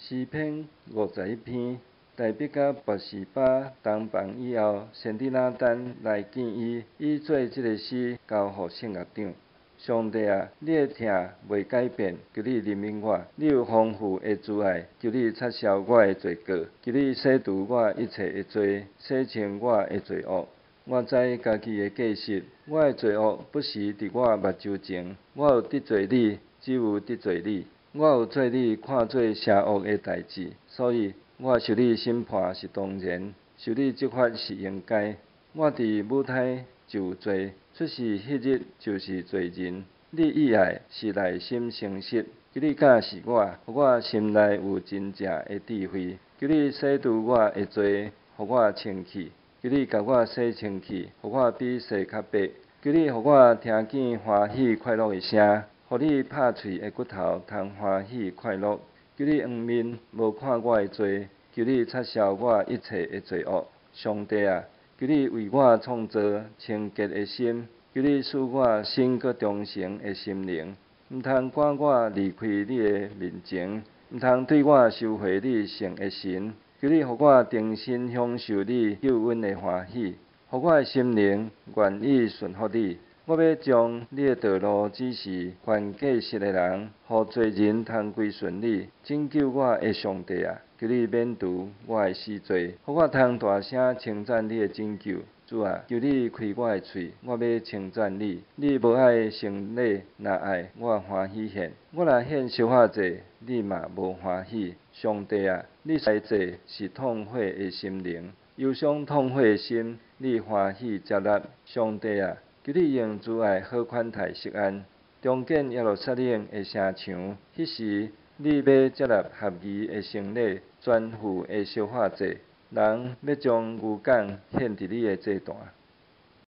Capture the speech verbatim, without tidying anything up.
诗篇五十一篇，大笔甲博士巴同房以后，先知拿单来见伊，伊做即个诗交互圣乐长。上帝啊，你的疼袂改变，求你怜悯我。你有丰富的慈爱，求你撤销我的罪过，求你洗除我一切的罪，洗清我的罪恶。我知家己的过失，我的罪恶不时伫我目睭前。我有得罪你，只有得罪你。我有做你看做邪恶的代志，所以我受你审判是当然，受你责罚是应该。我伫母胎就有罪，出世迄日就是罪人。你意爱是内心诚实，求你教示我，互我心内有真正的智慧。求你洗除我的罪，互我清气。求你甲我洗清气，互我比洗较白。求你互我听见欢喜快乐的声，互你拍喙的骨头通欢喜快乐。求你黄面无看我的罪，求你撤销我一切的罪恶。上帝啊，求你为我创造清洁的心，求你使我新搁忠诚的心灵，毋通赶我离开你的面前，毋通对我收回你圣的神。求你互我重新享受你救恩的欢喜，互我的心灵愿意顺服你。我要将你的道路指示犯过失的人，互罪人通归顺你。拯救我的上帝啊，求你免除我的死罪，互我通大声称赞你的拯救。主啊，求你开我的喙，我要称赞你。你无爱成礼，若爱我欢喜献。我若献烧化祭，你嘛无欢喜。上帝啊，你来祭是痛悔的心灵，忧伤痛悔的心，你欢喜接纳。上帝啊，求你用慈爱好款待錫安，重建耶路撒冷的城墙。迄时，你要接纳合宜的生礼，全副的烧化祭。人要将牛犅献伫你的祭坛。